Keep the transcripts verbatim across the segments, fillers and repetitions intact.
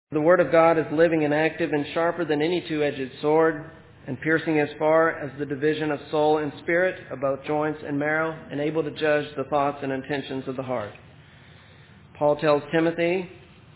The Word of God is living and active and sharper than any two-edged sword, and piercing as far as the division of soul and spirit, of both joints and marrow, and able to judge the thoughts and intentions of the heart. Paul tells Timothy,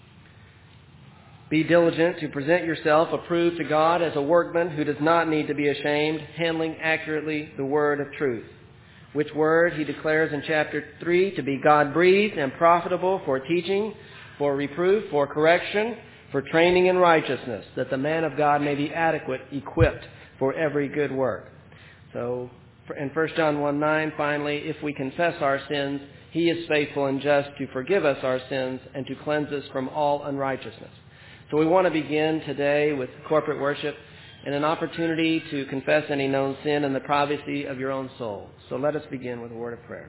"Be diligent to present yourself approved to God as a workman who does not need to be ashamed, handling accurately the word of truth," which word he declares in chapter three to be God-breathed and profitable for teaching, for reproof, for correction, for training in righteousness, that the man of God may be adequate, equipped for every good work. So in First John one nine, finally, if we confess our sins, he is faithful and just to forgive us our sins and to cleanse us from all unrighteousness. So we want to begin today with corporate worship and an opportunity to confess any known sin in the privacy of your own soul. So let us begin with a word of prayer.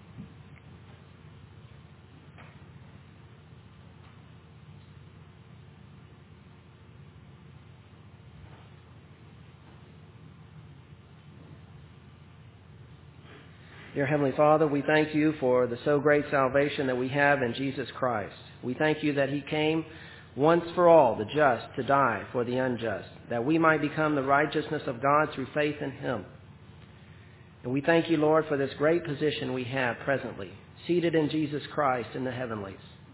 Dear Heavenly Father, we thank you for the so great salvation that we have in Jesus Christ. We thank you that he came once for all, the just, to die for the unjust, that we might become the righteousness of God through faith in him. And we thank you, Lord, for this great position we have presently, seated in Jesus Christ in the heavenlies.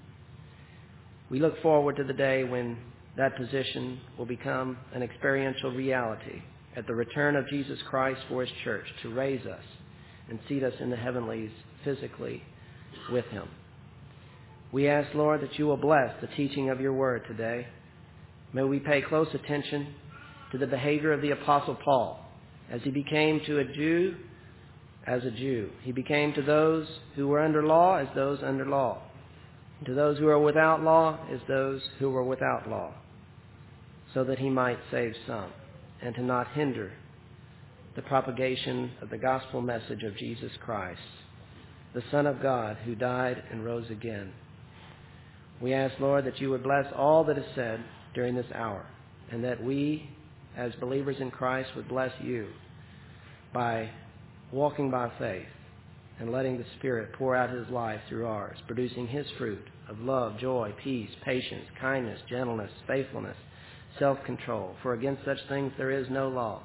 We look forward to the day when that position will become an experiential reality at the return of Jesus Christ for his church to raise us and seat us in the heavenlies physically with him. We ask, Lord, that you will bless the teaching of your word today. May we pay close attention to the behavior of the Apostle Paul as he became to a Jew as a Jew. He became to those who were under law as those under law, and to those who are without law as those who were without law, so that he might save some and to not hinder the propagation of the gospel message of Jesus Christ, the Son of God who died and rose again. We ask, Lord, that you would bless all that is said during this hour, and that we, as believers in Christ, would bless you by walking by faith and letting the Spirit pour out his life through ours, producing his fruit of love, joy, peace, patience, kindness, gentleness, faithfulness, self-control. For against such things there is no law.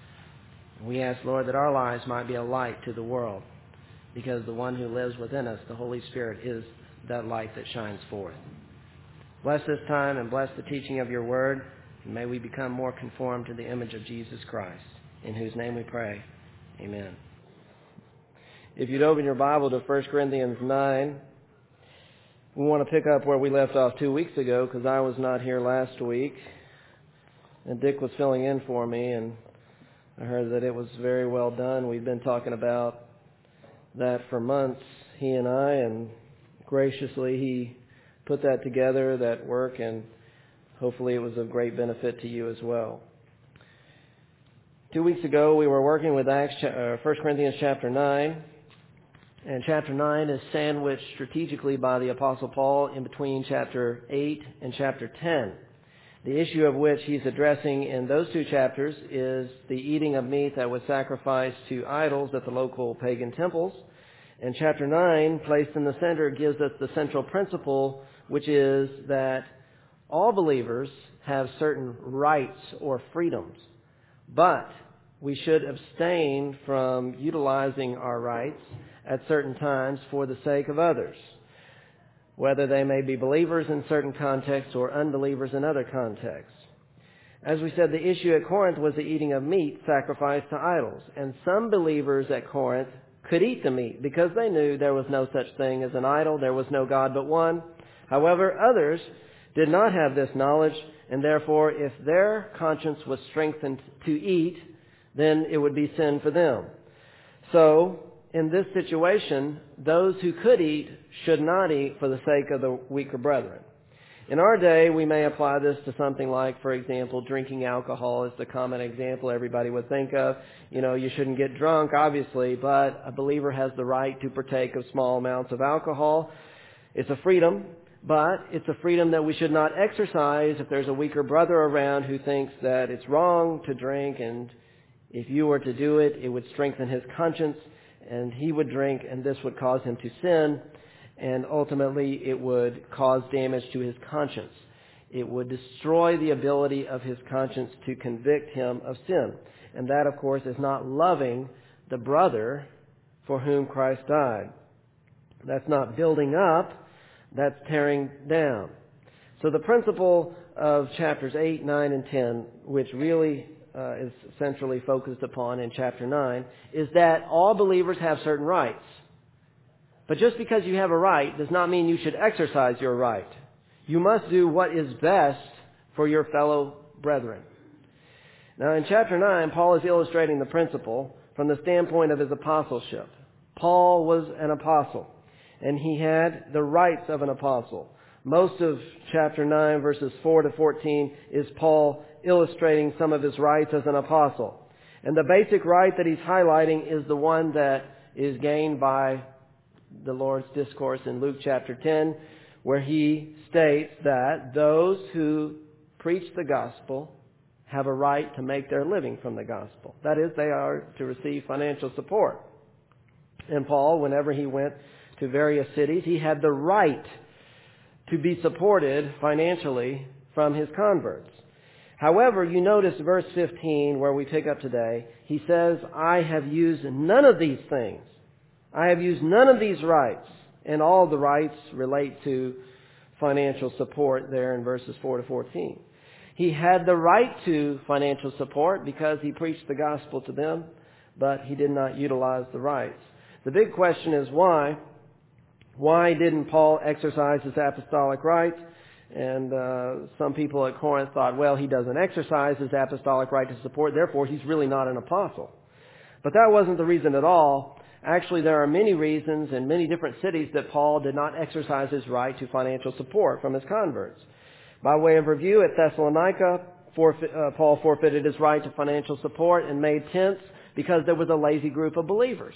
We ask, Lord, that our lives might be a light to the world, because the one who lives within us, the Holy Spirit, is that light that shines forth. Bless this time and bless the teaching of your word, and may we become more conformed to the image of Jesus Christ, in whose name we pray. Amen. If you'd open your Bible to First Corinthians nine, we want to pick up where we left off two weeks ago, because I was not here last week, and Dick was filling in for me, and I heard that it was very well done. We've been talking about that for months, he and I, and graciously he put that together, that work, and hopefully it was of great benefit to you as well. Two weeks ago, we were working with Acts, uh, First Corinthians chapter nine, and chapter nine is sandwiched strategically by the Apostle Paul in between chapter eight and chapter ten. The issue of which he's addressing in those two chapters is the eating of meat that was sacrificed to idols at the local pagan temples. And chapter nine, placed in the center, gives us the central principle, which is that all believers have certain rights or freedoms, but we should abstain from utilizing our rights at certain times for the sake of others, whether they may be believers in certain contexts or unbelievers in other contexts. As we said, the issue at Corinth was the eating of meat sacrificed to idols. And some believers at Corinth could eat the meat because they knew there was no such thing as an idol, there was no God but one. However, others did not have this knowledge, and therefore, if their conscience was strengthened to eat, then it would be sin for them. So, in this situation, those who could eat should not eat for the sake of the weaker brethren. In our day, we may apply this to something like, for example, drinking alcohol is the common example everybody would think of. You know, you shouldn't get drunk, obviously, but a believer has the right to partake of small amounts of alcohol. It's a freedom, but it's a freedom that we should not exercise if there's a weaker brother around who thinks that it's wrong to drink, and if you were to do it, it would strengthen his conscience, and he would drink, and this would cause him to sin, and ultimately it would cause damage to his conscience. It would destroy the ability of his conscience to convict him of sin. And that, of course, is not loving the brother for whom Christ died. That's not building up, that's tearing down. So the principle of chapters eight, nine, and ten, which really uh, is centrally focused upon in chapter nine, is that all believers have certain rights. But just because you have a right does not mean you should exercise your right. You must do what is best for your fellow brethren. Now in chapter nine, Paul is illustrating the principle from the standpoint of his apostleship. Paul was an apostle, and he had the rights of an apostle. Most of chapter nine, verses four to fourteen, is Paul illustrating some of his rights as an apostle. And the basic right that he's highlighting is the one that is gained by the Lord's discourse in Luke chapter ten, where he states that those who preach the gospel have a right to make their living from the gospel. That is, they are to receive financial support. And Paul, whenever he went to various cities, he had the right to be supported financially from his converts. However, you notice verse fifteen, where we pick up today, he says, I have used none of these things. I have used none of these rights. And all the rights relate to financial support there in verses four to fourteen. He had the right to financial support because he preached the gospel to them, but he did not utilize the rights. The big question is why? Why didn't Paul exercise his apostolic rights? And uh, some people at Corinth thought, well, he doesn't exercise his apostolic right to support, therefore he's really not an apostle. But that wasn't the reason at all. Actually, there are many reasons in many different cities that Paul did not exercise his right to financial support from his converts. By way of review, at Thessalonica, forfeit, uh, Paul forfeited his right to financial support and made tents because there was a lazy group of believers.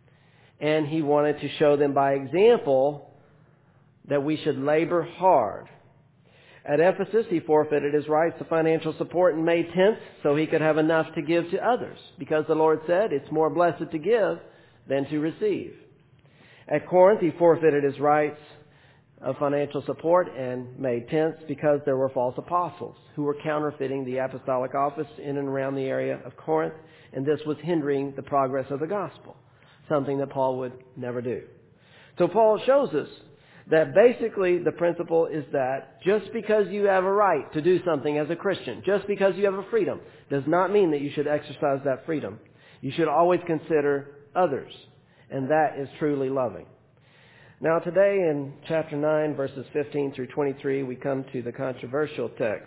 And he wanted to show them by example that we should labor hard. At Ephesus, he forfeited his rights to financial support and made tents so he could have enough to give to others, because the Lord said it's more blessed to give than to receive. At Corinth, he forfeited his rights of financial support and made tents because there were false apostles who were counterfeiting the apostolic office in and around the area of Corinth, and this was hindering the progress of the gospel, something that Paul would never do. So Paul shows us that basically the principle is that just because you have a right to do something as a Christian, just because you have a freedom, does not mean that you should exercise that freedom. You should always consider others, and that is truly loving. Now today in chapter nine, verses fifteen through twenty-three, we come to the controversial text.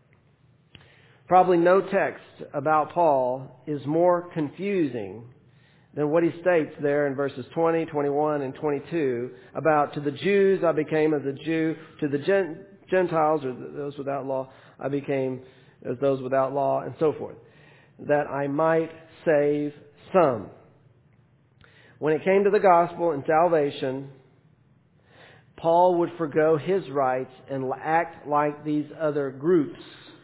Probably no text about Paul is more confusing than what he states there in verses twenty, twenty-one, and twenty-two about, to the Jews I became as a Jew, to the Gentiles, or those without law, I became as those without law, and so forth, that I might save some. When it came to the gospel and salvation, Paul would forgo his rights and act like these other groups,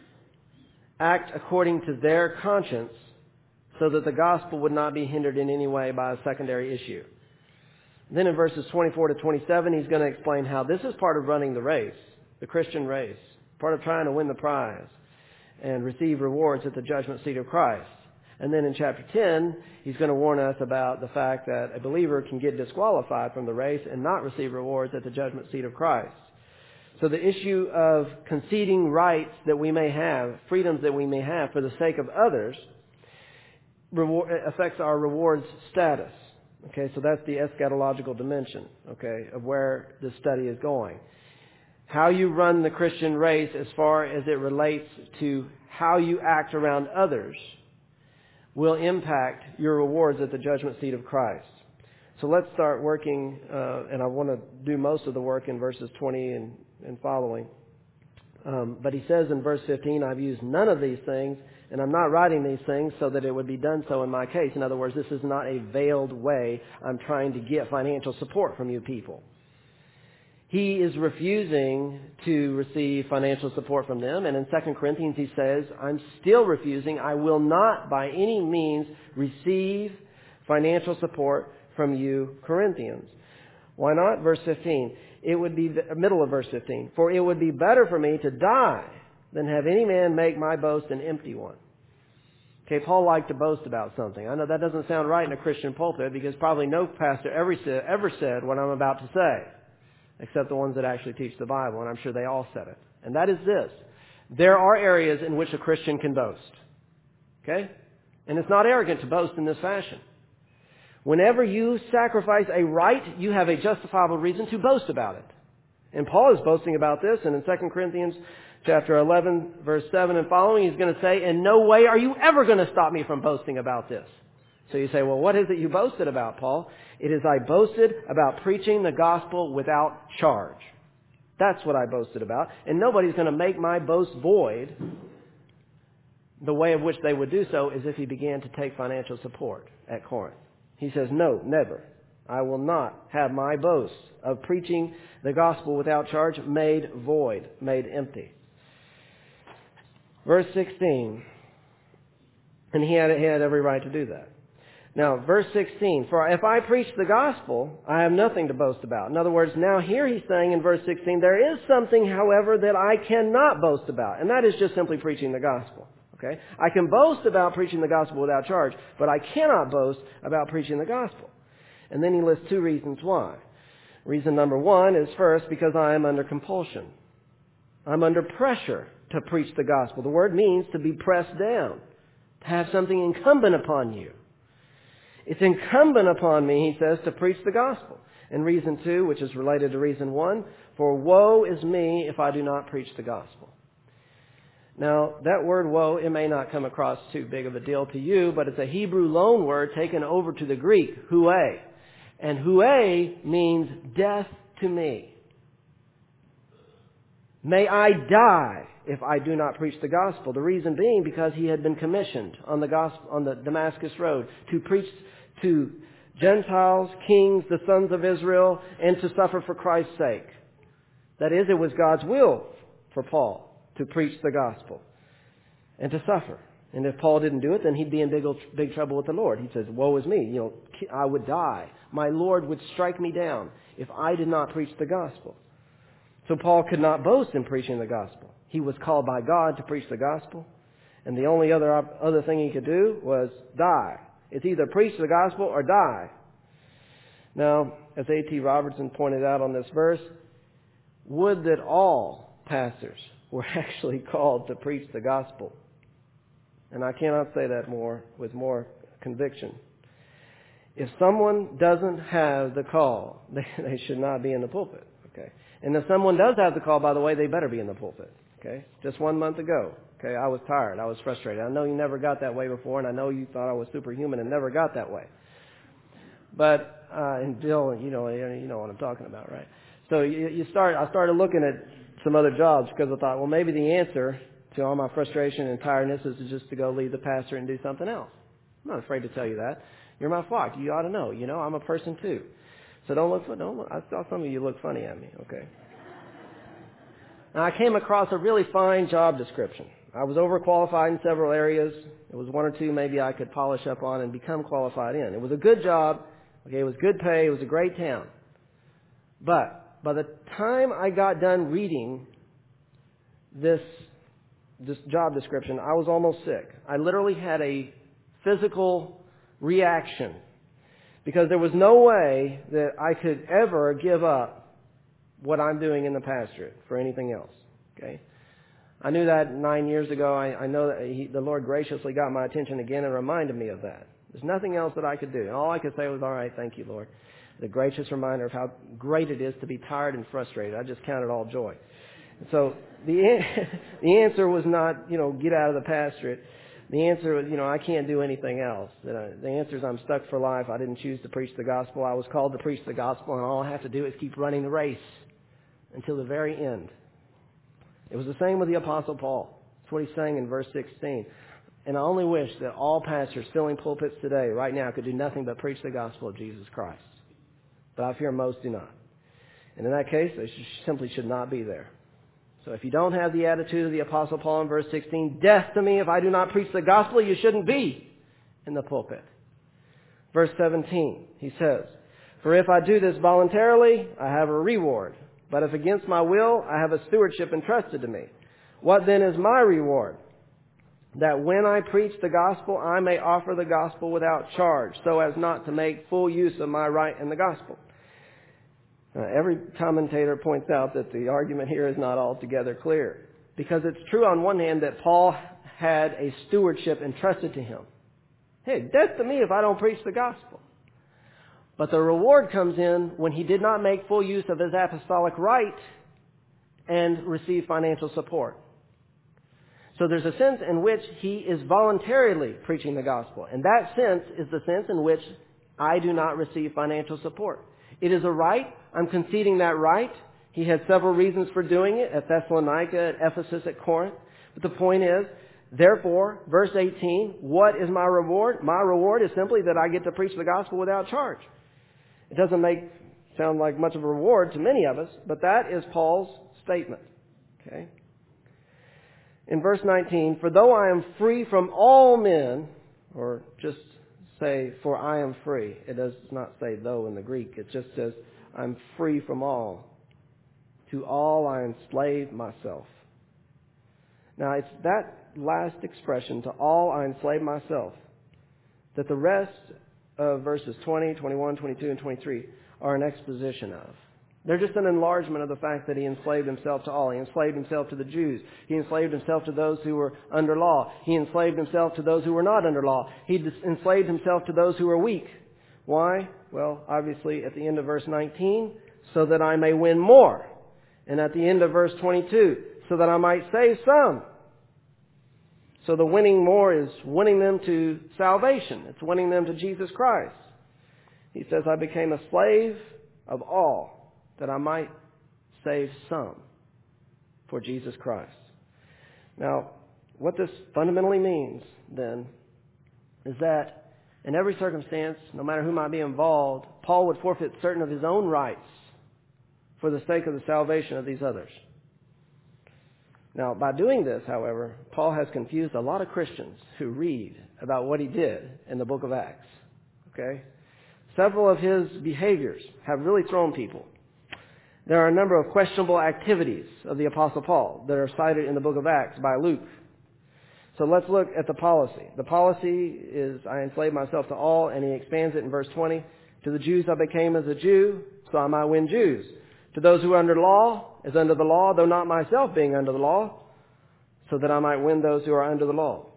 act according to their conscience, so that the gospel would not be hindered in any way by a secondary issue. Then in verses twenty-four to twenty-seven, he's going to explain how this is part of running the race, the Christian race, part of trying to win the prize and receive rewards at the judgment seat of Christ. And then in chapter ten, he's going to warn us about the fact that a believer can get disqualified from the race and not receive rewards at the judgment seat of Christ. So the issue of conceding rights that we may have, freedoms that we may have for the sake of others, reward, affects our rewards status. Okay, so that's the eschatological dimension, okay, of where the study is going. How you run the Christian race as far as it relates to how you act around others will impact your rewards at the judgment seat of Christ. So let's start working, uh, and I want to do most of the work in verses twenty and, and following. Um, but he says in verse fifteen, I've used none of these things, and I'm not writing these things so that it would be done so in my case. In other words, this is not a veiled way I'm trying to get financial support from you people. He is refusing to receive financial support from them. And in Second Corinthians he says, I'm still refusing. I will not by any means receive financial support from you Corinthians. Why not? Verse fifteen. It would be the middle of verse fifteen. For it would be better for me to die than have any man make my boast an empty one. Okay, Paul liked to boast about something. I know that doesn't sound right in a Christian pulpit because probably no pastor ever said, ever said what I'm about to say, except the ones that actually teach the Bible, and I'm sure they all said it. And that is this. There are areas in which a Christian can boast. Okay? And it's not arrogant to boast in this fashion. Whenever you sacrifice a right, you have a justifiable reason to boast about it. And Paul is boasting about this, and in Second Corinthians chapter eleven, verse seven and following, he's going to say, in no way are you ever going to stop me from boasting about this. So you say, well, what is it you boasted about, Paul? It is I boasted about preaching the gospel without charge. That's what I boasted about. And nobody's going to make my boast void. The way in which they would do so is if he began to take financial support at Corinth. He says, no, never. I will not have my boast of preaching the gospel without charge made void, made empty. Verse sixteen. And he had, he had every right to do that. Now, verse sixteen. For if I preach the gospel, I have nothing to boast about. In other words, now here he's saying in verse sixteen, there is something, however, that I cannot boast about. And that is just simply preaching the gospel. Okay? I can boast about preaching the gospel without charge, but I cannot boast about preaching the gospel. And then he lists two reasons why. Reason number one is first, because I am under compulsion. I'm under pressure to preach the gospel. The word means to be pressed down, to have something incumbent upon you. It's incumbent upon me, he says, to preach the gospel. And reason two, which is related to reason one, for woe is me if I do not preach the gospel. Now, that word woe, it may not come across too big of a deal to you, but it's a Hebrew loan word taken over to the Greek, hué. And hué means death to me. May I die if I do not preach the gospel. The reason being because he had been commissioned on the gospel, on the Damascus road to preach to Gentiles, kings, the sons of Israel, and to suffer for Christ's sake. That is, it was God's will for Paul to preach the gospel and to suffer. And if Paul didn't do it, then he'd be in big, big trouble with the Lord. He says, woe is me. You know, I would die. My Lord would strike me down if I did not preach the gospel. So Paul could not boast in preaching the gospel. He was called by God to preach the gospel. And the only other, other thing he could do was die. It's either preach the gospel or die. Now, as A T Robertson pointed out on this verse, would that all pastors were actually called to preach the gospel. And I cannot say that more with more conviction. If someone doesn't have the call, they, they should not be in the pulpit. Okay. And if someone does have the call, by the way, they better be in the pulpit. Okay. Just one month ago, okay, I was tired. I was frustrated. I know you never got that way before, and I know you thought I was superhuman and never got that way. But uh, and Bill, you know, you know what I'm talking about, right? So you, you start. I started looking at some other jobs because I thought, well, maybe the answer to all my frustration and tiredness is just to go leave the pastor and do something else. I'm not afraid to tell you that. You're my flock. You ought to know. You know, I'm a person too. So don't look. Don't look. I saw some of you look funny at me. Okay. Now I came across a really fine job description. I was overqualified in several areas. There was one or two maybe I could polish up on and become qualified in. It was a good job. Okay, it was good pay. It was a great town. But by the time I got done reading this this job description, I was almost sick. I literally had a physical reaction because there was no way that I could ever give up what I'm doing in the pastorate for anything else. Okay, I knew that nine years ago. I, I know that he, the Lord graciously got my attention again and reminded me of that. There's nothing else that I could do. And all I could say was, all right, thank you, Lord. The gracious reminder of how great it is to be tired and frustrated. I just count it all joy. And so the the answer was not, you know, get out of the pastorate. The answer was, you know, I can't do anything else. The answer is I'm stuck for life. I didn't choose to preach the gospel. I was called to preach the gospel, and all I have to do is keep running the race until the very end. It was the same with the Apostle Paul. That's what he's saying in verse sixteen. And I only wish that all pastors filling pulpits today, right now, could do nothing but preach the gospel of Jesus Christ. But I fear most do not. And in that case, they should, simply should not be there. So if you don't have the attitude of the Apostle Paul in verse sixteen, death to me if I do not preach the gospel, you shouldn't be in the pulpit. Verse seventeen, he says, For if I do this voluntarily, I have a reward. But if against my will, I have a stewardship entrusted to me. What then is my reward? That when I preach the gospel, I may offer the gospel without charge, so as not to make full use of my right in the gospel. Uh, every commentator points out that the argument here is not altogether clear, because it's true on one hand that Paul had a stewardship entrusted to him. Hey, death to me if I don't preach the gospel. But the reward comes in when he did not make full use of his apostolic right and receive financial support. So there's a sense in which he is voluntarily preaching the gospel. And that sense is the sense in which I do not receive financial support. It is a right. I'm conceding that right. He had several reasons for doing it at Thessalonica, at Ephesus, at Corinth. But the point is, therefore, verse eighteen, what is my reward? My reward is simply that I get to preach the gospel without charge. It doesn't make sound like much of a reward to many of us, but that is Paul's statement. Okay? In verse nineteen, for though I am free from all men, or just say, for I am free. It does not say though in the Greek. It just says, I'm free from all. To all I enslave myself. Now, it's that last expression, to all I enslave myself, that the rest of verses twenty, twenty-one, twenty-two, and twenty-three are an exposition of. They're just an enlargement of the fact that he enslaved himself to all. He enslaved himself to the Jews. He enslaved himself to those who were under law. He enslaved himself to those who were not under law. He enslaved himself to those who were weak. Why? Well, obviously at the end of verse nineteen, so that I may win more. And at the end of verse twenty-two, so that I might save some. So the winning more is winning them to salvation. It's winning them to Jesus Christ. He says, I became a slave of all, that I might save some for Jesus Christ. Now, what this fundamentally means, then, is that in every circumstance, no matter who might be involved, Paul would forfeit certain of his own rights for the sake of the salvation of these others. Now, by doing this, however, Paul has confused a lot of Christians who read about what he did in the book of Acts. Okay? Several of his behaviors have really thrown people. There are a number of questionable activities of the Apostle Paul that are cited in the book of Acts by Luke. So let's look at the policy. The policy is, I enslave myself to all, and he expands it in verse twenty. To the Jews I became as a Jew, so I might win Jews. To those who are under law, as under the law, though not myself being under the law, so that I might win those who are under the law.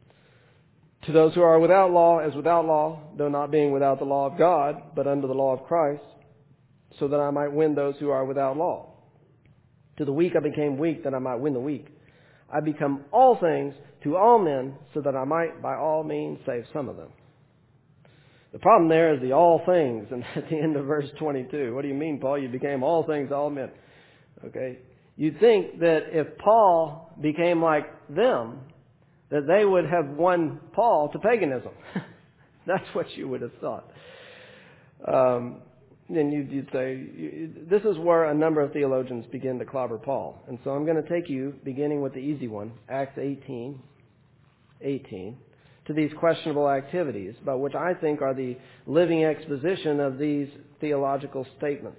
To those who are without law, as without law, though not being without the law of God, but under the law of Christ, so that I might win those who are without law. To the weak I became weak, that I might win the weak. I become all things to all men, so that I might by all means save some of them. The problem there is the all things, and at the end of verse twenty-two. What do you mean, Paul? You became all things to all men. Okay? You'd think that if Paul became like them, that they would have won Paul to paganism. That's what you would have thought. Um, then you'd, you'd say, you, this is where a number of theologians begin to clobber Paul. And so I'm going to take you, beginning with the easy one, Acts eighteen, eighteen, to these questionable activities, about which I think are the living exposition of these theological statements.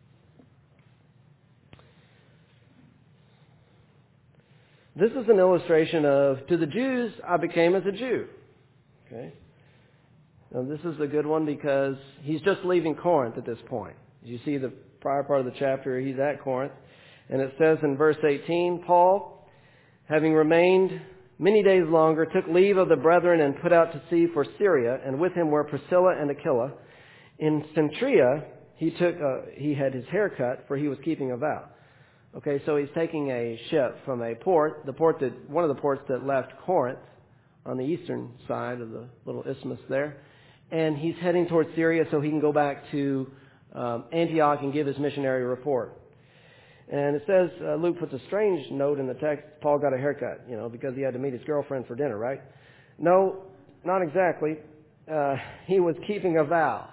This is an illustration of, to the Jews, I became as a Jew. Okay? Now, this is a good one because he's just leaving Corinth at this point. You see the prior part of the chapter, he's at Corinth. And it says in verse eighteen, Paul, having remained many days longer, took leave of the brethren and put out to sea for Syria, and with him were Priscilla and Aquila. In Cenchrea, he took uh, he had his hair cut, for he was keeping a vow. Okay, so he's taking a ship from a port, the port that one of the ports that left Corinth on the eastern side of the little isthmus there, and he's heading towards Syria so he can go back to um, Antioch and give his missionary report. And it says, uh, Luke puts a strange note in the text, Paul got a haircut, you know, because he had to meet his girlfriend for dinner, right? No, not exactly. Uh, he was keeping a vow.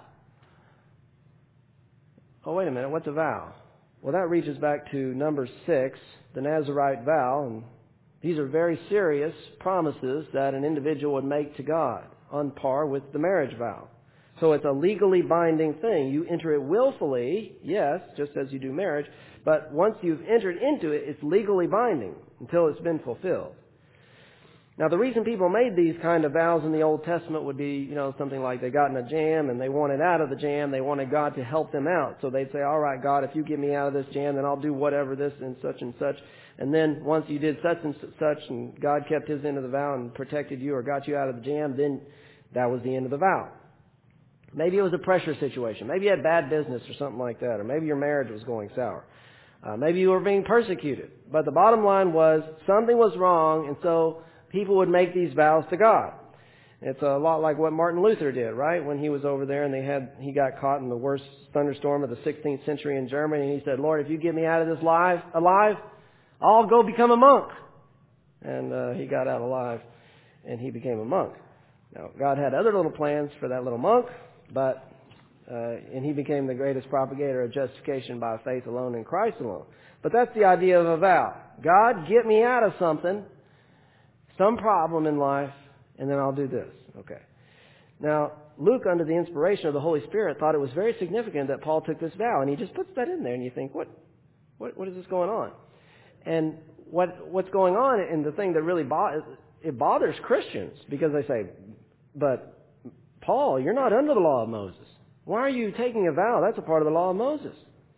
Oh, wait a minute, what's a vow? Well, that reaches back to number six, the Nazirite vow, and these are very serious promises that an individual would make to God, on par with the marriage vow. So it's a legally binding thing. You enter it willfully, yes, just as you do marriage, but once you've entered into it, it's legally binding until it's been fulfilled. Now, the reason people made these kind of vows in the Old Testament would be, you know, something like they got in a jam and they wanted out of the jam. They wanted God to help them out. So they'd say, all right, God, if you get me out of this jam, then I'll do whatever this and such and such. And then once you did such and such and God kept his end of the vow and protected you or got you out of the jam, then that was the end of the vow. Maybe it was a pressure situation. Maybe you had bad business or something like that. Or maybe your marriage was going sour. Uh, maybe you were being persecuted. But the bottom line was something was wrong, and so people would make these vows to God. It's a lot like what Martin Luther did, right? When he was over there and they had, he got caught in the worst thunderstorm of the sixteenth century in Germany, and he said, Lord, if you get me out of this life, alive, I'll go become a monk. And uh, he got out alive, and he became a monk. Now, God had other little plans for that little monk, but uh, and he became the greatest propagator of justification by faith alone in Christ alone. But that's the idea of a vow. God, get me out of something, some problem in life, and then I'll do this. Okay. Now, Luke, under the inspiration of the Holy Spirit, thought it was very significant that Paul took this vow, and he just puts that in there, and you think, what, what, what is this going on? And what, what's going on, and the thing that really bo- it bothers Christians, because they say, but Paul, you're not under the law of Moses. Why are you taking a vow? That's a part of the law of Moses.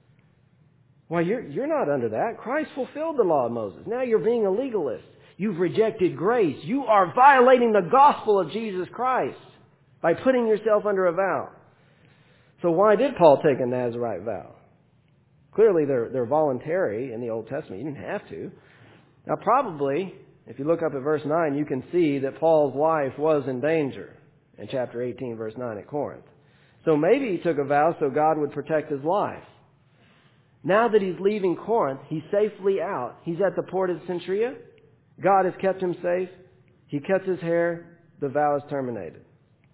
Well, you're, you're not under that. Christ fulfilled the law of Moses. Now you're being a legalist. You've rejected grace. You are violating the gospel of Jesus Christ by putting yourself under a vow. So why did Paul take a Nazirite vow? Clearly they're, they're voluntary in the Old Testament. You didn't have to. Now probably, if you look up at verse nine, you can see that Paul's life was in danger in chapter eighteen, verse nine at Corinth. So maybe he took a vow so God would protect his life. Now that he's leaving Corinth, he's safely out. He's at the port of Cenchrea. God has kept him safe. He cuts his hair. The vow is terminated.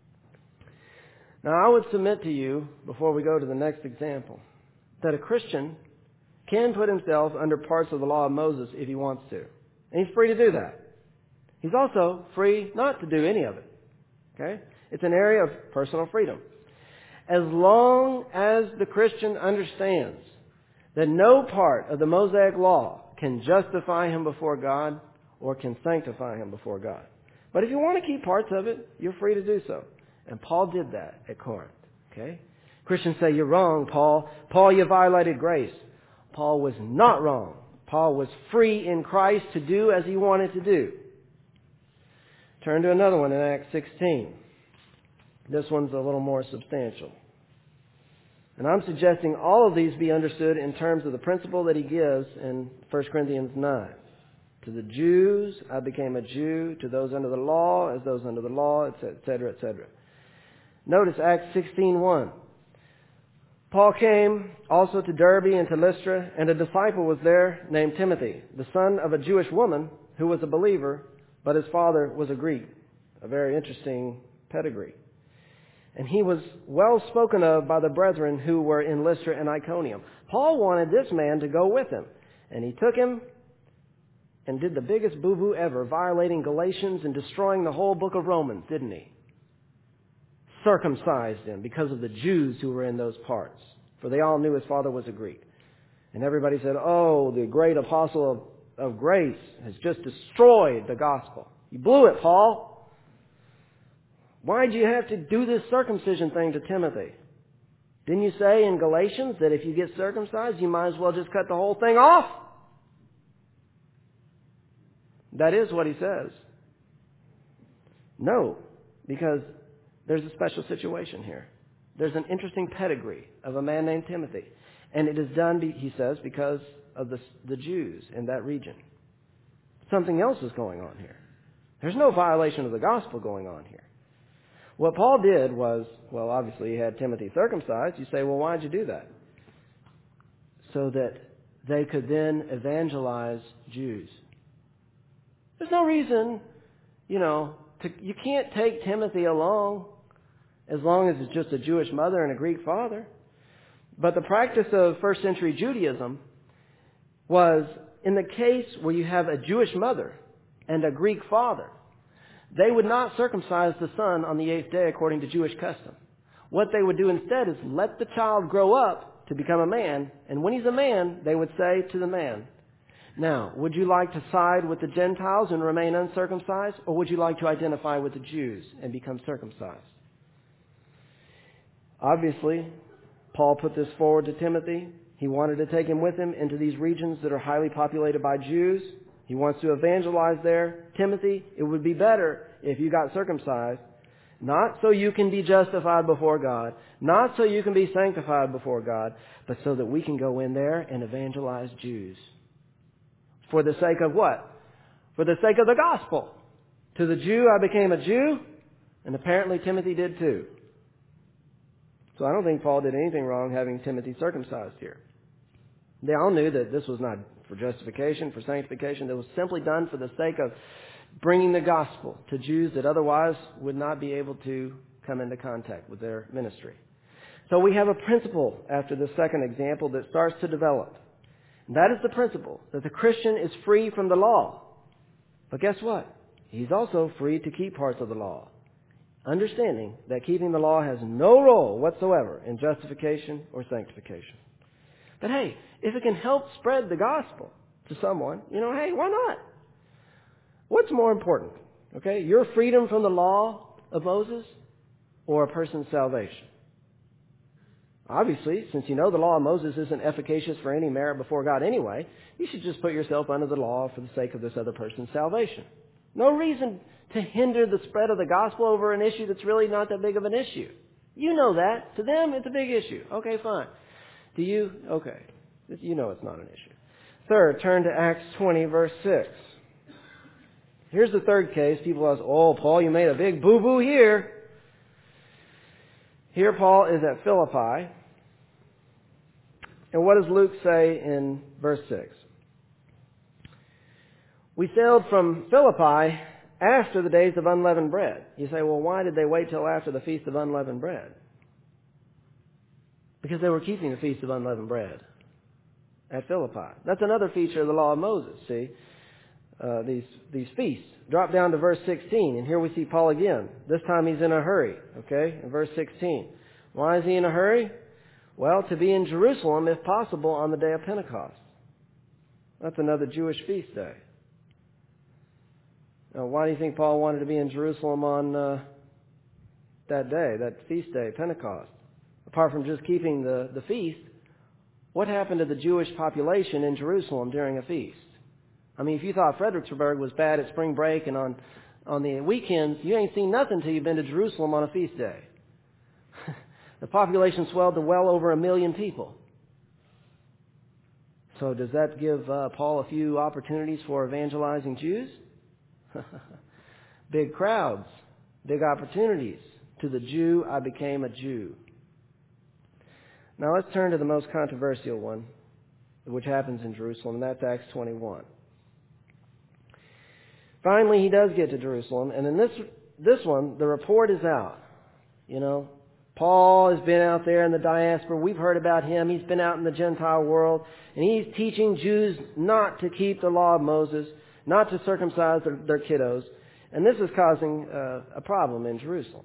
Now, I would submit to you, before we go to the next example, that a Christian can put himself under parts of the law of Moses if he wants to. And he's free to do that. He's also free not to do any of it. Okay? It's an area of personal freedom. As long as the Christian understands that no part of the Mosaic law can justify him before God or can sanctify him before God. But if you want to keep parts of it, you're free to do so. And Paul did that at Corinth. Okay? Christians say, you're wrong, Paul. Paul, you violated grace. Paul was not wrong. Paul was free in Christ to do as he wanted to do. Turn to another one in Acts sixteen. This one's a little more substantial. And I'm suggesting all of these be understood in terms of the principle that he gives in First Corinthians nine. To the Jews, I became a Jew. To those under the law, as those under the law, et cetera, et cetera. Notice Acts sixteen one. Paul came also to Derbe and to Lystra, and a disciple was there named Timothy, the son of a Jewish woman who was a believer, but his father was a Greek. A very interesting pedigree. And he was well spoken of by the brethren who were in Lystra and Iconium. Paul wanted this man to go with him. And he took him and did the biggest boo-boo ever, violating Galatians and destroying the whole book of Romans, didn't he? Circumcised him because of the Jews who were in those parts. For they all knew his father was a Greek. And everybody said, oh, the great apostle of, of grace has just destroyed the gospel. You blew it, Paul. Why'd you have to do this circumcision thing to Timothy? Didn't you say in Galatians that if you get circumcised, you might as well just cut the whole thing off? That is what he says. No, because there's a special situation here. There's an interesting pedigree of a man named Timothy. And it is done, he says, because of the, the Jews in that region. Something else is going on here. There's no violation of the gospel going on here. What Paul did was, well, obviously he had Timothy circumcised. You say, well, why did you do that? So that they could then evangelize Jews. There's no reason, you know, to, you can't take Timothy along as long as it's just a Jewish mother and a Greek father. But the practice of first century Judaism was in the case where you have a Jewish mother and a Greek father, they would not circumcise the son on the eighth day according to Jewish custom. What they would do instead is let the child grow up to become a man, and when he's a man, they would say to the man, now, would you like to side with the Gentiles and remain uncircumcised, or would you like to identify with the Jews and become circumcised? Obviously, Paul put this forward to Timothy. He wanted to take him with him into these regions that are highly populated by Jews. He wants to evangelize there. Timothy, it would be better if you got circumcised, not so you can be justified before God, not so you can be sanctified before God, but so that we can go in there and evangelize Jews. For the sake of what? For the sake of the gospel. To the Jew, I became a Jew, and apparently Timothy did too. So I don't think Paul did anything wrong having Timothy circumcised here. They all knew that this was not for justification, for sanctification. It was simply done for the sake of bringing the gospel to Jews that otherwise would not be able to come into contact with their ministry. So we have a principle after the second example that starts to develop. And that is the principle that the Christian is free from the law. But guess what? He's also free to keep parts of the law, understanding that keeping the law has no role whatsoever in justification or sanctification. But hey, if it can help spread the gospel to someone, you know, hey, why not? What's more important? Okay, your freedom from the law of Moses or a person's salvation? Obviously, since you know the law of Moses isn't efficacious for any merit before God anyway, you should just put yourself under the law for the sake of this other person's salvation. No reason to hinder the spread of the gospel over an issue that's really not that big of an issue. You know that. To them, it's a big issue. Okay, fine. Do you? Okay. You know it's not an issue. Third, turn to Acts twenty, verse six. Here's the third case. People ask, oh, Paul, you made a big boo-boo here. Here Paul is at Philippi. And what does Luke say in verse six? We sailed from Philippi after the days of unleavened bread. You say, well, why did they wait till after the Feast of Unleavened Bread? Because they were keeping the Feast of Unleavened Bread at Philippi. That's another feature of the law of Moses, see? Uh, these, these feasts. Drop down to verse sixteen, and here we see Paul again. This time he's in a hurry, okay? In verse sixteen. Why is he in a hurry? Well, to be in Jerusalem, if possible, on the day of Pentecost. That's another Jewish feast day. Now, why do you think Paul wanted to be in Jerusalem on uh, that day, that feast day, Pentecost? Apart from just keeping the, the feast, what happened to the Jewish population in Jerusalem during a feast? I mean, if you thought Fredericksburg was bad at spring break and on, on the weekends, you ain't seen nothing till you've been to Jerusalem on a feast day. The population swelled to well over a million people. So does that give uh, Paul a few opportunities for evangelizing Jews? Big crowds, big opportunities. To the Jew, I became a Jew. Now let's turn to the most controversial one, which happens in Jerusalem, and that's Acts twenty-one. Finally, he does get to Jerusalem, and in this this one, the report is out. You know, Paul has been out there in the diaspora. We've heard about him. He's been out in the Gentile world, and he's teaching Jews not to keep the law of Moses, not to circumcise their, their kiddos, and this is causing uh, a problem in Jerusalem.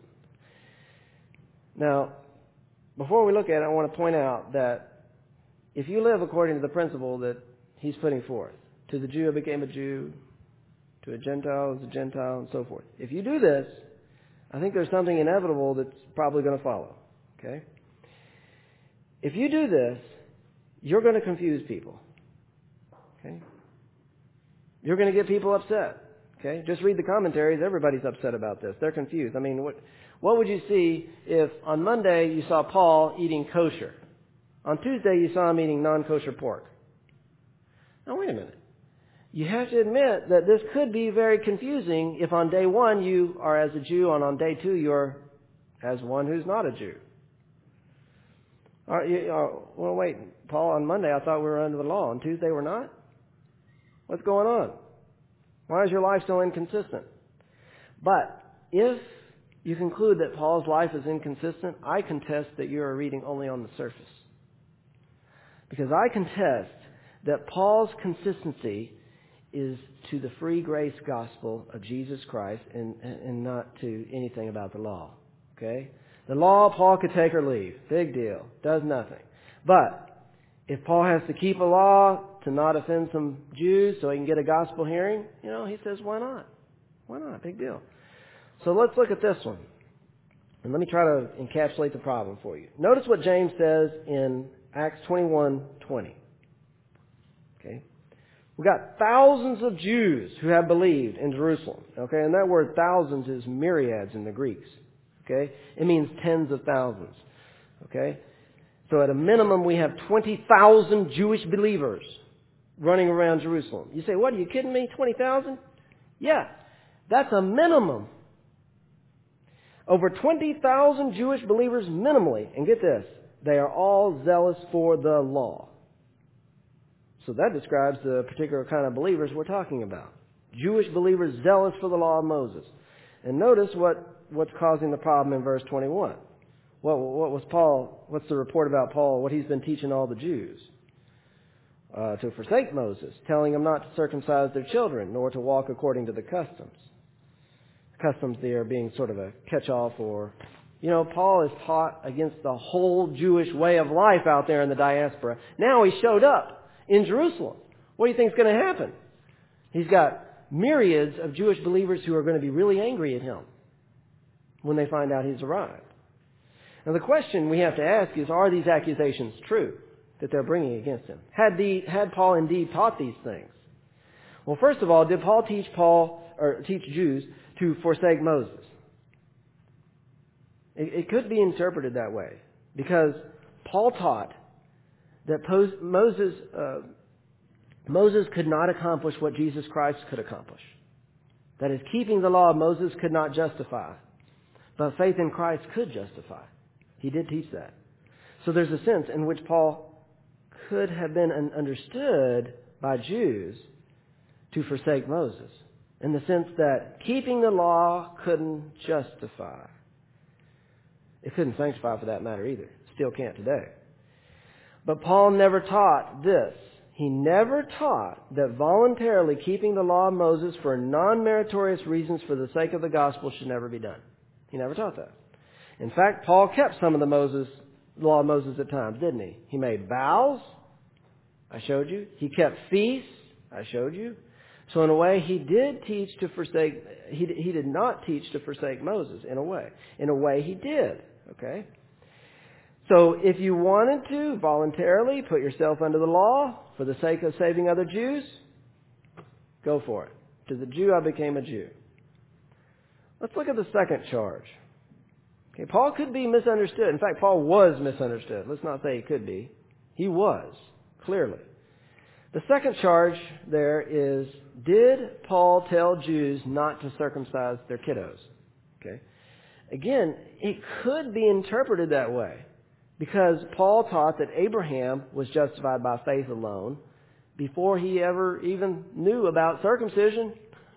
Now, before we look at it, I want to point out that if you live according to the principle that he's putting forth, to the Jew I became a Jew, to a Gentile as a Gentile, and so forth. If you do this, I think there's something inevitable that's probably going to follow. Okay? If you do this, you're going to confuse people. Okay? You're going to get people upset. Okay? Just read the commentaries. Everybody's upset about this. They're confused. I mean, what what would you see if on Monday you saw Paul eating kosher? On Tuesday you saw him eating non-kosher pork? Now, wait a minute. You have to admit that this could be very confusing if on day one you are as a Jew and on day two you're as one who's not a Jew. Are you, uh, well, wait, Paul, on Monday I thought we were under the law. On Tuesday we're not? What's going on? Why is your life so inconsistent? But if you conclude that Paul's life is inconsistent, I contest that you are reading only on the surface. Because I contest that Paul's consistency is to the free grace gospel of Jesus Christ and, and not to anything about the law. Okay? The law, Paul could take or leave. Big deal. Does nothing. But if Paul has to keep a law to not offend some Jews so he can get a gospel hearing, you know, he says, why not? Why not? Big deal. So let's look at this one. And let me try to encapsulate the problem for you. Notice what James says in Acts twenty-one twenty. Okay? We've got thousands of Jews who have believed in Jerusalem. Okay? And that word thousands is myriads in the Greeks. Okay? It means tens of thousands. Okay? So at a minimum, we have twenty thousand Jewish believers running around Jerusalem. You say, what, are you kidding me? twenty thousand? Yeah. That's a minimum. Over twenty thousand Jewish believers minimally. And get this, they are all zealous for the law. So that describes the particular kind of believers we're talking about. Jewish believers zealous for the law of Moses. And notice what, what's causing the problem in verse twenty-one. What, what was Paul, what's the report about Paul, what he's been teaching all the Jews? Uh, to forsake Moses, telling them not to circumcise their children, nor to walk according to the customs. Customs there being sort of a catch-all for, you know, Paul is taught against the whole Jewish way of life out there in the diaspora. Now he showed up in Jerusalem. What do you think is going to happen? He's got myriads of Jewish believers who are going to be really angry at him when they find out he's arrived. Now the question we have to ask is, are these accusations true that they're bringing against him? Had the had Paul indeed taught these things? Well, first of all, did Paul teach Paul or teach Jews to forsake Moses? It, it could be interpreted that way because Paul taught that pos- Moses uh, Moses could not accomplish what Jesus Christ could accomplish. That is, keeping the law of Moses could not justify, but faith in Christ could justify. He did teach that. So there's a sense in which Paul could have been understood by Jews to forsake Moses, in the sense that keeping the law couldn't justify. It couldn't sanctify for that matter either. Still can't today. But Paul never taught this. He never taught that voluntarily keeping the law of Moses for non-meritorious reasons for the sake of the gospel should never be done. He never taught that. In fact, Paul kept some of the Moses, law of Moses at times, didn't he? He made vows. I showed you. He kept feasts. I showed you. So in a way, he did teach to forsake, he, he did not teach to forsake Moses in a way. In a way, he did. Okay? So if you wanted to voluntarily put yourself under the law for the sake of saving other Jews, go for it. To the Jew, I became a Jew. Let's look at the second charge. Okay, Paul could be misunderstood. In fact, Paul was misunderstood. Let's not say he could be. He was, clearly. The second charge there is, did Paul tell Jews not to circumcise their kiddos? Okay. Again, it could be interpreted that way because Paul taught that Abraham was justified by faith alone before he ever even knew about circumcision.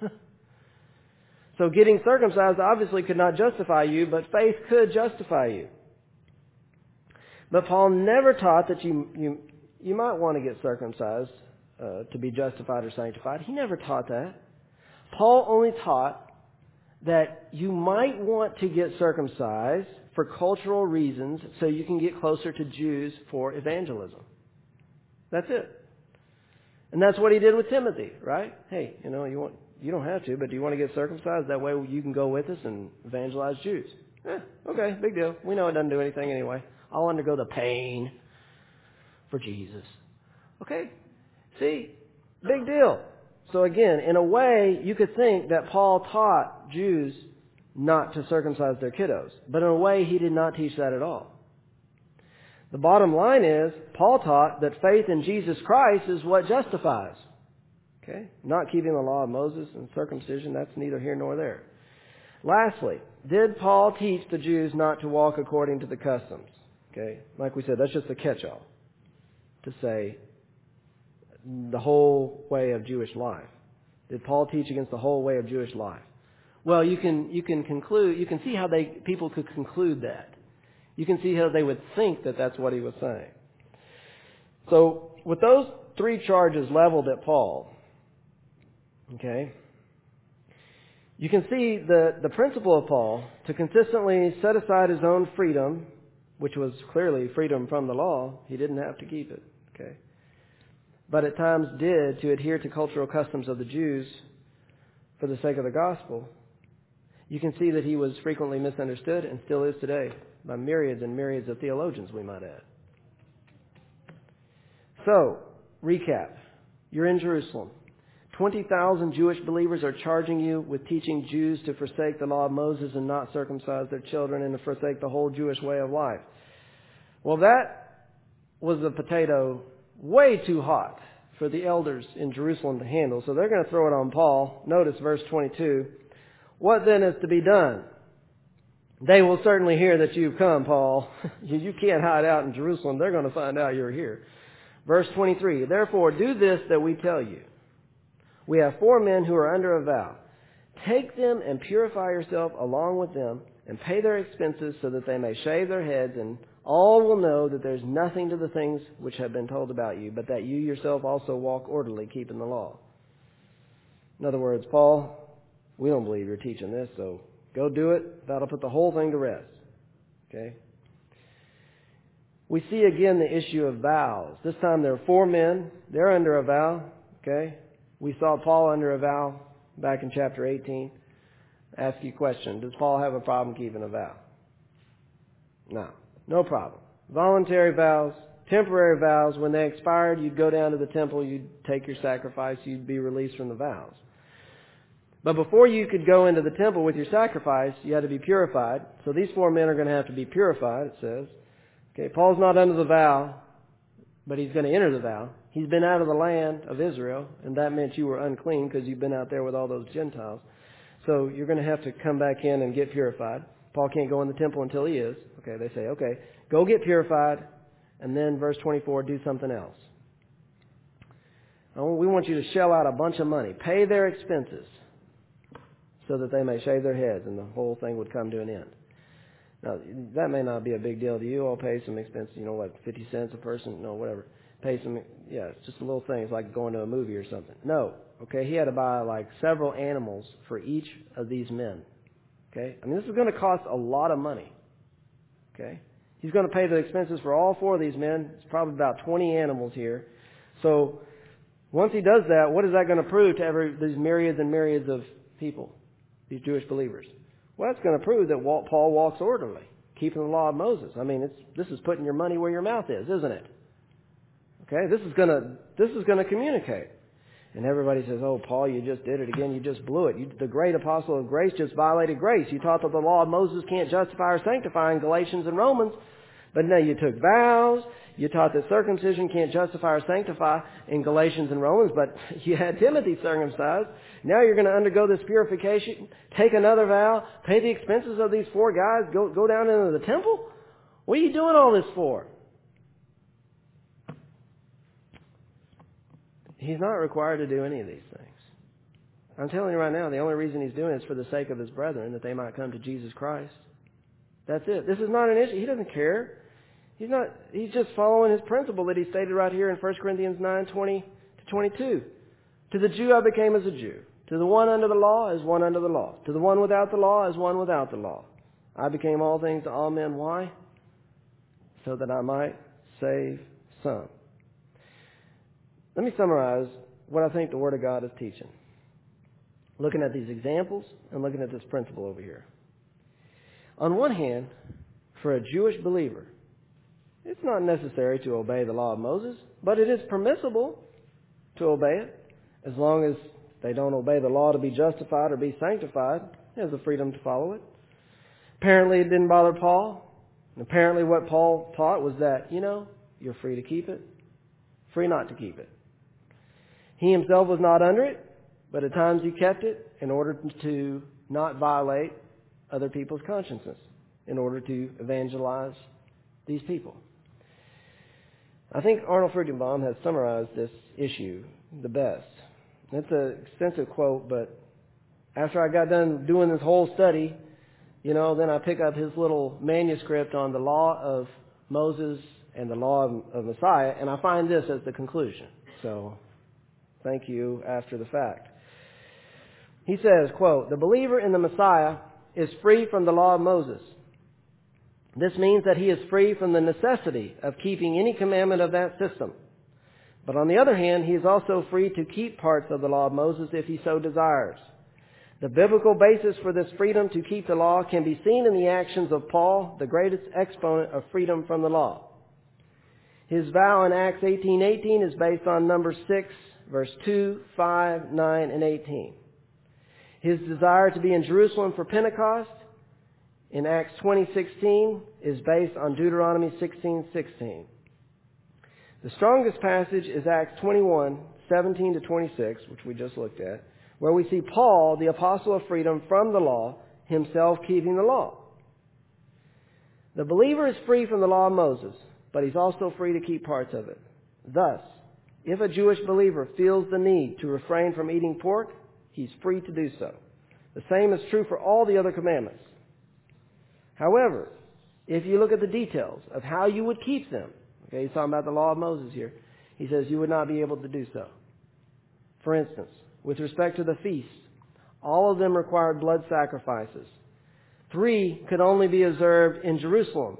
So getting circumcised obviously could not justify you, but faith could justify you. But Paul never taught that you you, you might want to get circumcised uh, to be justified or sanctified. He never taught that. Paul only taught that you might want to get circumcised for cultural reasons so you can get closer to Jews for evangelism. That's it. And that's what he did with Timothy, right? Hey, you know, you want you don't have to, but do you want to get circumcised? That way you can go with us and evangelize Jews. Eh, okay, big deal. We know it doesn't do anything anyway. I'll undergo the pain for Jesus. Okay? See? Big deal. So again, in a way, you could think that Paul taught Jews not to circumcise their kiddos. But in a way, he did not teach that at all. The bottom line is, Paul taught that faith in Jesus Christ is what justifies. Okay? Not keeping the law of Moses and circumcision, that's neither here nor there. Lastly, did Paul teach the Jews not to walk according to the customs? Okay? Like we said, that's just a catch-all to say the whole way of Jewish life. Did Paul teach against the whole way of Jewish life? Well, you can you can conclude, you can see how they people could conclude that. You can see how they would think that that's what he was saying. So, with those three charges leveled at Paul, okay, You can see the, the principle of Paul to consistently set aside his own freedom, which was clearly freedom from the law. He didn't have to keep it, okay? But at times did to adhere to cultural customs of the Jews for the sake of the gospel. You can see that he was frequently misunderstood and still is today by myriads and myriads of theologians, we might add. So, recap. You're in Jerusalem. twenty thousand Jewish believers are charging you with teaching Jews to forsake the law of Moses and not circumcise their children and to forsake the whole Jewish way of life. Well, that was a potato way too hot for the elders in Jerusalem to handle, so they're going to throw it on Paul. Notice verse twenty-two. What then is to be done? They will certainly hear that you've come, Paul. You can't hide out in Jerusalem. They're going to find out you're here. Verse twenty-three. Therefore, do this that we tell you. We have four men who are under a vow. Take them and purify yourself along with them and pay their expenses so that they may shave their heads, and all will know that there's nothing to the things which have been told about you, but that you yourself also walk orderly, keeping the law. In other words, Paul, we don't believe you're teaching this, so go do it. That'll put the whole thing to rest. Okay? We see again the issue of vows. This time there are four men. They're under a vow. Okay? We saw Paul under a vow back in chapter eighteen. Ask you a question. Does Paul have a problem keeping a vow? No. No problem. Voluntary vows, temporary vows. When they expired, you'd go down to the temple, you'd take your sacrifice, you'd be released from the vows. But before you could go into the temple with your sacrifice, you had to be purified. So these four men are going to have to be purified, it says. Okay, Paul's not under the vow, but he's going to enter the vow. He's been out of the land of Israel, and that meant you were unclean because you've been out there with all those Gentiles. So you're going to have to come back in and get purified. Paul can't go in the temple until he is. Okay, they say, okay, go get purified, and then verse twenty-four, do something else. Now, we want you to shell out a bunch of money. Pay their expenses so that they may shave their heads, and the whole thing would come to an end. Now, that may not be a big deal to you. I'll pay some expenses, you know, what, fifty cents a person? No, whatever. Pay some, yeah, it's just a little thing. It's like going to a movie or something. No, okay, he had to buy like several animals for each of these men. Okay, I mean, this is going to cost a lot of money. Okay, he's going to pay the expenses for all four of these men. It's probably about twenty animals here. So once he does that, what is that going to prove to every these myriads and myriads of people, these Jewish believers? Well, it's going to prove that Paul walks orderly, keeping the law of Moses. I mean, it's this is putting your money where your mouth is, isn't it? Okay, this is going to this is going to communicate. And everybody says, oh, Paul, you just did it again. You just blew it. You, the great apostle of grace just violated grace. You taught that the law of Moses can't justify or sanctify in Galatians and Romans. But now you took vows. You taught that circumcision can't justify or sanctify in Galatians and Romans. But you had Timothy circumcised. Now you're going to undergo this purification, take another vow, pay the expenses of these four guys, go, go down into the temple? What are you doing all this for? He's not required to do any of these things. I'm telling you right now, the only reason he's doing it is for the sake of his brethren, that they might come to Jesus Christ. That's it. This is not an issue. He doesn't care. He's not. He's just following his principle that he stated right here in First Corinthians nine, twenty to twenty-two. To the Jew I became as a Jew. To the one under the law as one under the law. To the one without the law as one without the law. I became all things to all men. Why? So that I might save some. Let me summarize what I think the Word of God is teaching. Looking at these examples and looking at this principle over here. On one hand, for a Jewish believer, it's not necessary to obey the law of Moses, but it is permissible to obey it as long as they don't obey the law to be justified or be sanctified. They have the freedom to follow it. Apparently it didn't bother Paul. And apparently what Paul taught was that, you know, you're free to keep it, free not to keep it. He himself was not under it, but at times he kept it in order to not violate other people's consciences, in order to evangelize these people. I think Arnold Fruchtenbaum has summarized this issue the best. It's an extensive quote, but after I got done doing this whole study, you know, then I pick up his little manuscript on the law of Moses and the law of, of Messiah, and I find this as the conclusion. So, thank you after the fact. He says, quote, "The believer in the Messiah is free from the law of Moses. This means that he is free from the necessity of keeping any commandment of that system. But on the other hand, he is also free to keep parts of the law of Moses if he so desires. The biblical basis for this freedom to keep the law can be seen in the actions of Paul, the greatest exponent of freedom from the law. His vow in Acts eighteen eighteen is based on Numbers six, verse two, five, nine, and eighteen. His desire to be in Jerusalem for Pentecost in Acts twenty sixteen is based on Deuteronomy sixteen sixteen. The strongest passage is Acts twenty-one, seventeen to twenty-six, which we just looked at, where we see Paul, the apostle of freedom from the law, himself keeping the law. The believer is free from the law of Moses, but he's also free to keep parts of it. Thus, if a Jewish believer feels the need to refrain from eating pork, he's free to do so. The same is true for all the other commandments. However, if you look at the details of how you would keep them, okay, he's talking about the law of Moses here, he says you would not be able to do so. For instance, with respect to the feasts, all of them required blood sacrifices. Three could only be observed in Jerusalem.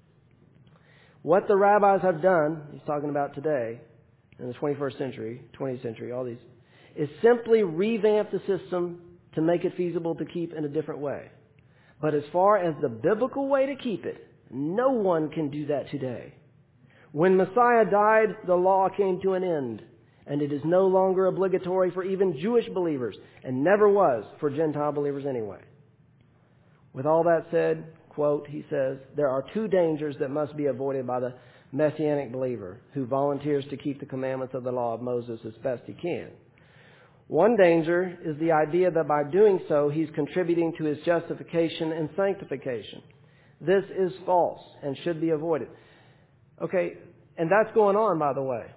What the rabbis have done, he's talking about today, in the twenty-first century, twentieth century, all these, is simply revamp the system to make it feasible to keep in a different way. But as far as the biblical way to keep it, no one can do that today. When Messiah died, the law came to an end, and it is no longer obligatory for even Jewish believers, and never was for Gentile believers anyway. With all that said, quote, he says, there are two dangers that must be avoided by the Messianic believer who volunteers to keep the commandments of the law of Moses as best he can. One danger is the idea that by doing so, he's contributing to his justification and sanctification. This is false and should be avoided. Okay, and that's going on, by the way.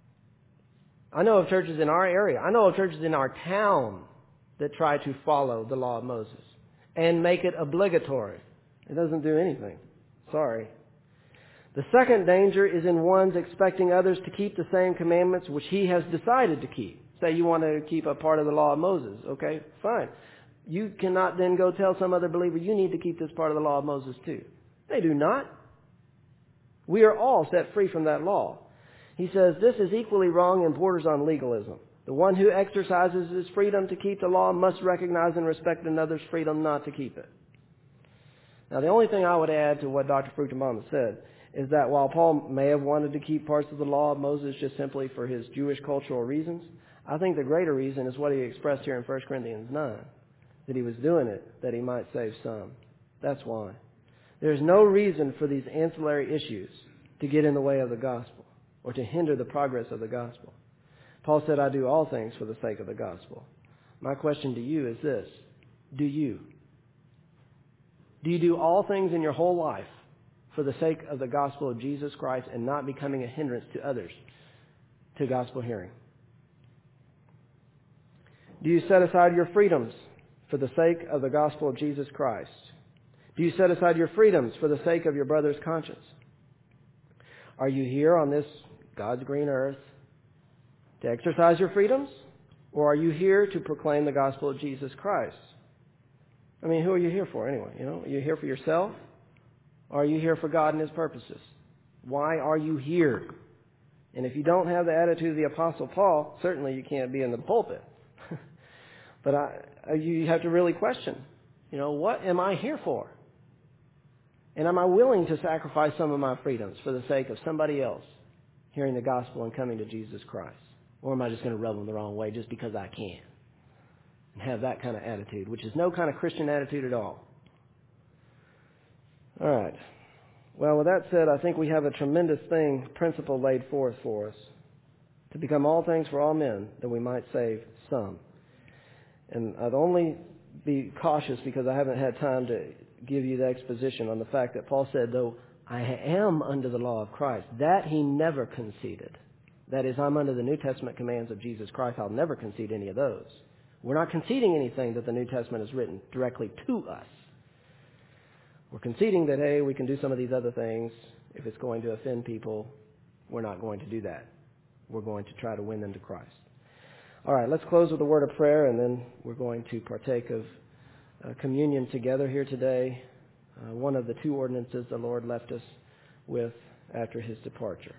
I know of churches in our area, I know of churches in our town that try to follow the law of Moses and make it obligatory. It doesn't do anything. Sorry. The second danger is in one's expecting others to keep the same commandments which he has decided to keep. Say you want to keep a part of the law of Moses. Okay, fine. You cannot then go tell some other believer you need to keep this part of the law of Moses too. They do not. We are all set free from that law. He says this is equally wrong and borders on legalism. The one who exercises his freedom to keep the law must recognize and respect another's freedom not to keep it. Now, the only thing I would add to what Doctor Fruchtenbaum said is that while Paul may have wanted to keep parts of the law of Moses just simply for his Jewish cultural reasons, I think the greater reason is what he expressed here in First Corinthians nine, that he was doing it that he might save some. That's why. There's no reason for these ancillary issues to get in the way of the gospel or to hinder the progress of the gospel. Paul said, I do all things for the sake of the gospel. My question to you is this. Do you? Do you do all things in your whole life for the sake of the gospel of Jesus Christ and not becoming a hindrance to others to gospel hearing? Do you set aside your freedoms for the sake of the gospel of Jesus Christ? Do you set aside your freedoms for the sake of your brother's conscience? Are you here on this God's green earth to exercise your freedoms? Or are you here to proclaim the gospel of Jesus Christ? I mean, who are you here for anyway? You know, are you here for yourself? Or are you here for God and His purposes? Why are you here? And if you don't have the attitude of the Apostle Paul, certainly you can't be in the pulpit. But I, you have to really question, you know, what am I here for? And am I willing to sacrifice some of my freedoms for the sake of somebody else hearing the gospel and coming to Jesus Christ? Or am I just going to rub them the wrong way just because I can? And have that kind of attitude, which is no kind of Christian attitude at all. All right. Well, with that said, I think we have a tremendous thing, principle laid forth for us. To become all things for all men, that we might save some. And I'd only be cautious because I haven't had time to give you the exposition on the fact that Paul said, though I am under the law of Christ, that he never conceded. That is, I'm under the New Testament commands of Jesus Christ. I'll never concede any of those. We're not conceding anything that the New Testament has written directly to us. We're conceding that, hey, we can do some of these other things. If it's going to offend people, we're not going to do that. We're going to try to win them to Christ. All right, let's close with a word of prayer, and then we're going to partake of uh, communion together here today, uh, one of the two ordinances the Lord left us with after his departure.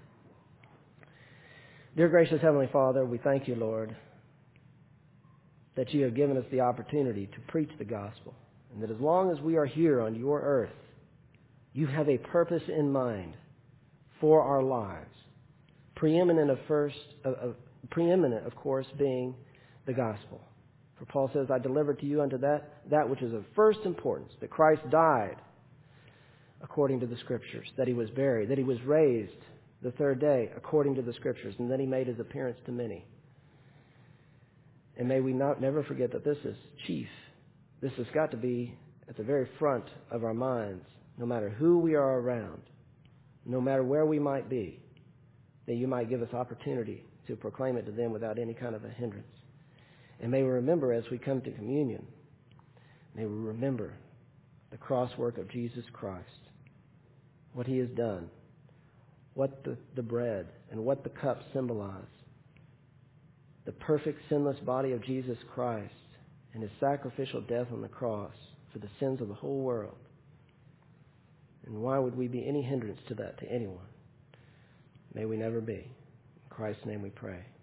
Dear gracious Heavenly Father, we thank you, Lord, that you have given us the opportunity to preach the gospel, and that as long as we are here on your earth, you have a purpose in mind for our lives, preeminent of first, uh, uh, preeminent, of course, being the gospel. For Paul says, I delivered to you unto that, that which is of first importance, that Christ died according to the Scriptures, that he was buried, that he was raised the third day according to the Scriptures, and then he made his appearance to many. And may we not never forget that this is chief. This has got to be at the very front of our minds, no matter who we are around, no matter where we might be, that you might give us opportunity to proclaim it to them without any kind of a hindrance. And may we remember as we come to communion, may we remember the cross work of Jesus Christ, what he has done, what the, the bread and what the cup symbolize, the perfect sinless body of Jesus Christ and his sacrificial death on the cross for the sins of the whole world. And why would we be any hindrance to that to anyone? May we never be. In Christ's name we pray.